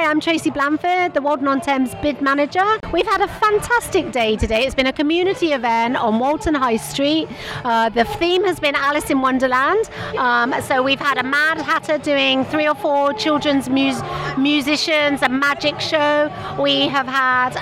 Hi, I'm Tracy Blanford, the Walton-on-Thames bid manager. We've had a fantastic day today. It's been a community event on Walton High Street. The theme has been Alice in Wonderland. So we've had a Mad Hatter doing 3 or 4 children's musicians, a magic show. We have had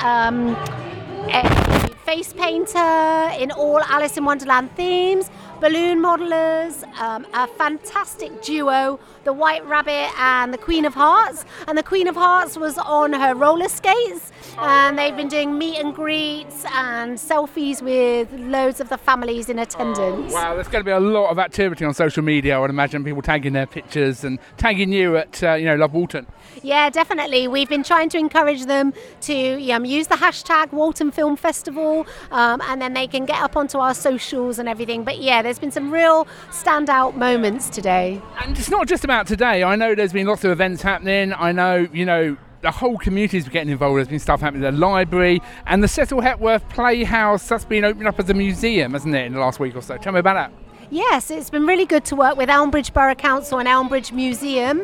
a face painter in all Alice in Wonderland themes, balloon modelers, a fantastic duo, the White Rabbit and the Queen of Hearts. And the Queen of Hearts was on her roller skates, and they've been doing meet and greets and selfies with loads of the families in attendance. Wow, there's going to be a lot of activity on social media. I would imagine people tagging their pictures and tagging you at Love Walton. Yeah, definitely. We've been trying to encourage them to use the hashtag Walton Film Festival, and then they can get up onto our socials and everything. But yeah, there's been some real standout moments today. And it's not just about today. I know there's been lots of events happening. I know, the whole community's been getting involved. There's been stuff happening at the library and the Cecil Hepworth Playhouse. That's been opened up as a museum, hasn't it, in the last week or so? Tell me about that. Yes, it's been really good to work with Elmbridge Borough Council and Elmbridge Museum,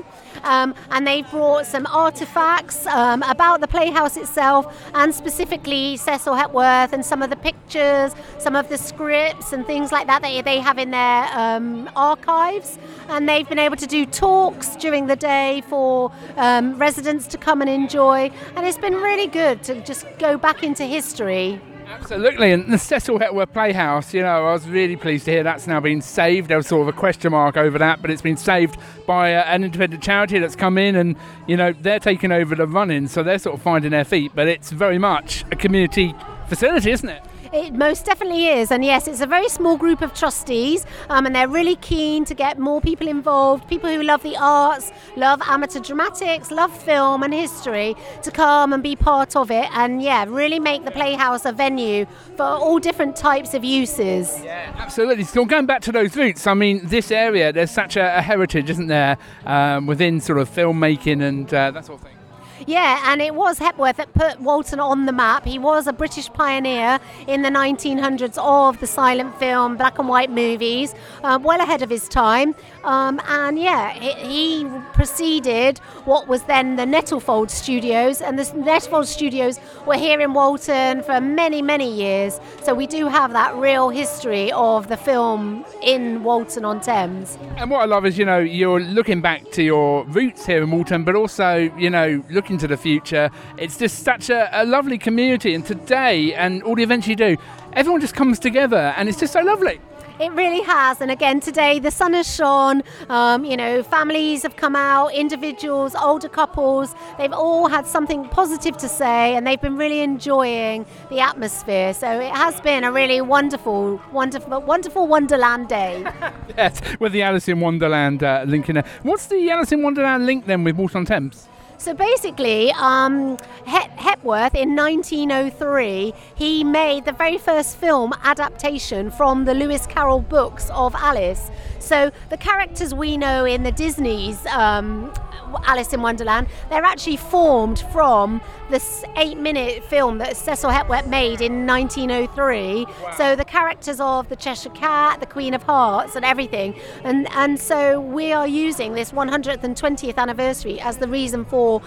and they've brought some artefacts about the Playhouse itself, and specifically Cecil Hepworth, and some of the pictures, some of the scripts and things like that they have in their archives. And they've been able to do talks during the day for residents to come and enjoy, and it's been really good to just go back into history. Absolutely, and the Cecil Hepworth Playhouse, I was really pleased to hear that's now been saved. There was sort of a question mark over that, but it's been saved by an independent charity that's come in and, they're taking over the running, so they're sort of finding their feet, but it's very much a community facility, isn't it? It most definitely is, and yes, it's a very small group of trustees, and they're really keen to get more people involved, people who love the arts, love amateur dramatics, love film and history, to come and be part of it, and really make the Playhouse a venue for all different types of uses. Yeah, absolutely. So going back to those roots, this area, there's such a heritage, isn't there, within sort of filmmaking and that sort of thing. Yeah, and it was Hepworth that put Walton on the map. He was a British pioneer in the 1900s of the silent film, black and white movies, well ahead of his time. He preceded what was then the Nettlefold Studios, and the Nettlefold Studios were here in Walton for many, many years. So we do have that real history of the film in Walton-on-Thames. And what I love is, you're looking back to your roots here in Walton, but also, looking to the future. It's just such a lovely community, and today and all the events you do, everyone just comes together and it's just so lovely. It really has, and again today the sun has shone, families have come out, individuals, older couples, they've all had something positive to say, and they've been really enjoying the atmosphere. So it has been a really wonderful Wonderland day. Yes, with the Alice in Wonderland link in there. What's the Alice in Wonderland link then with Walton-on-Thames? So basically, Hepworth in 1903, he made the very first film adaptation from the Lewis Carroll books of Alice. So the characters we know in the Disney's Alice in Wonderland, they're actually formed from this 8-minute film that Cecil Hepworth made in 1903. Wow. So the characters of the Cheshire Cat, the Queen of Hearts and everything. And so we are using this 120th anniversary as the reason for,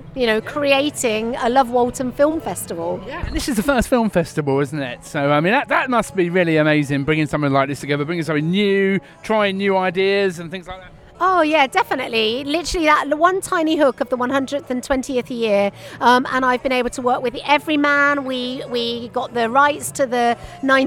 creating a Love Walton Film Festival. Yeah, and this is the first film festival, isn't it? So, that must be really amazing, bringing something like this together, bringing something new, trying new ideas and things like that. Oh yeah, definitely. Literally that one tiny hook of the 120th year, and I've been able to work with the Everyman. We got the rights to the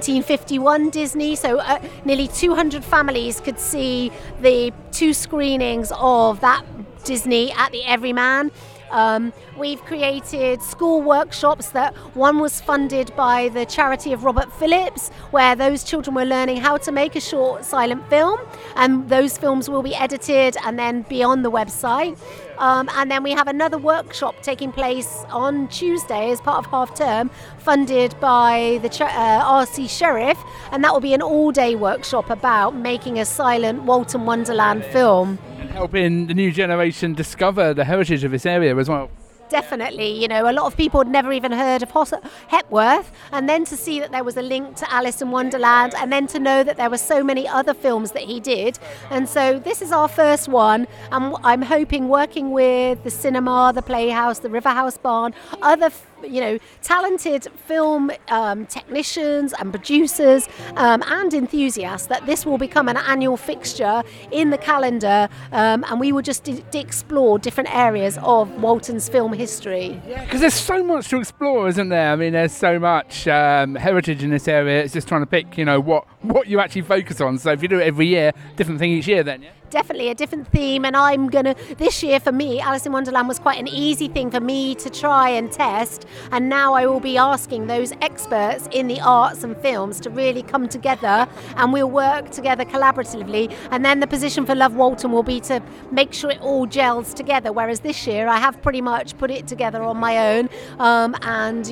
1951 Disney, so nearly 200 families could see the 2 screenings of that Disney at the Everyman. We've created school workshops that one was funded by the charity of Robert Phillips, where those children were learning how to make a short silent film, and those films will be edited and then be on the website. And then we have another workshop taking place on Tuesday as part of half term, funded by the RC Sheriff, and that will be an all-day workshop about making a silent Walton Wonderland film. And helping the new generation discover the heritage of this area as well. Definitely, you know, a lot of people had never even heard of Hepworth, and then to see that there was a link to Alice in Wonderland, and then to know that there were so many other films that he did. And so this is our first one, and I'm hoping, working with the cinema, the Playhouse, the Riverhouse Barn, other talented film technicians and producers and enthusiasts, that this will become an annual fixture in the calendar, and we will just explore different areas of Walton's film history. Yeah, because there's so much to explore, isn't there? I mean, there's so much heritage in this area. It's just trying to pick, what you actually focus on. So if you do it every year, different thing each year then, yeah? Definitely a different theme, and this year for me, Alice in Wonderland was quite an easy thing for me to try and test, and now I will be asking those experts in the arts and films to really come together, and we'll work together collaboratively, and then the position for Love Walton will be to make sure it all gels together, whereas this year I have pretty much put it together on my own, and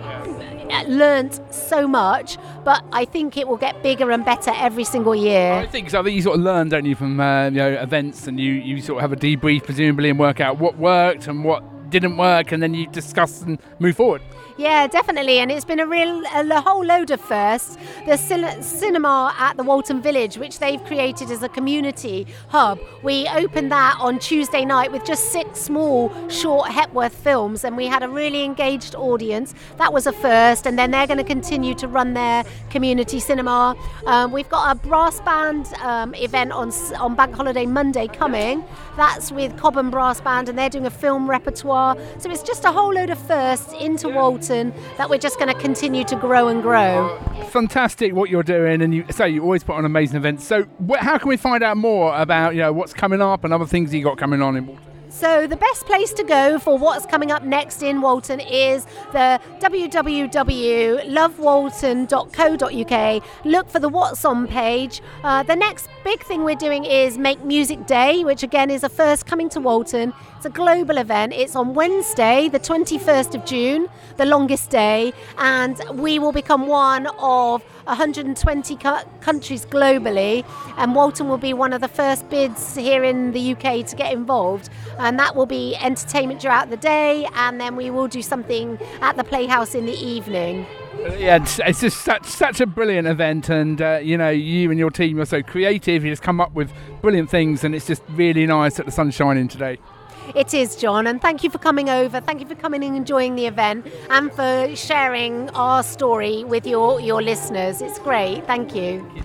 learnt so much, but I think it will get bigger and better every single year. I think so. I think you sort of learn, don't you, from events, and you sort of have a debrief presumably and work out what worked and what didn't work, and then you discuss and move forward. Yeah, definitely, and it's been a whole load of firsts. The cinema at the Walton Village, which they've created as a community hub, we opened that on Tuesday night with just 6 small, short Hepworth films, and we had a really engaged audience. That was a first, and then they're going to continue to run their community cinema. We've got a brass band event on Bank Holiday Monday coming. That's with Cobham Brass Band, and they're doing a film repertoire. So it's just a whole load of firsts into Walton that we're just going to continue to grow and grow. Fantastic what you're doing, and you always put on amazing events. So how can we find out more about what's coming up and other things you got coming on in Walton? So the best place to go for what's coming up next in Walton is the www.lovewalton.co.uk. Look for the What's On page. The next big thing we're doing is Make Music Day, which again is a first coming to Walton. It's a global event. It's on Wednesday, the 21st of June, the longest day, and we will become one of 120 countries globally, and Walton will be one of the first bids here in the UK to get involved, and that will be entertainment throughout the day, and then we will do something at the Playhouse in the evening. Yeah, it's just such a brilliant event, and you and your team are so creative. You just come up with brilliant things, and it's just really nice that the sun's shining today. It is, John, and thank you for coming over. Thank you for coming and enjoying the event, and for sharing our story with your listeners. It's great. Thank you.